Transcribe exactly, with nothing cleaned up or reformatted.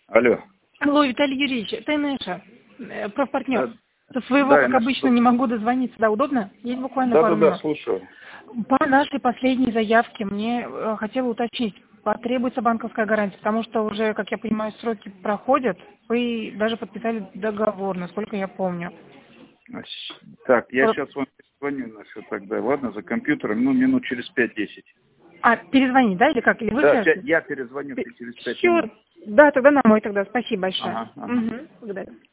Алло. Алло, Виталий Юрьевич, это Инеша, э, профпартнер. Да. До своего, Да, как Инесса, обычно, слушаю. не могу дозвониться. Да, удобно? Есть буквально Да, пару да, да, минут. слушаю. По нашей последней заявке мне э, хотела уточнить, потребуется банковская гарантия, потому что уже, как я понимаю, сроки проходят. Вы даже подписали договор, насколько я помню. Так, я Э, сейчас вам перезвоню на все тогда, ладно, за компьютером, ну, минут через пять-десять. А, перезвонить, да, или как? Или вы Да, свяжетесь? я перезвоню через пять Все, минут. да, тогда на мой тогда. Спасибо большое. Ага, ага. Угу, благодарю.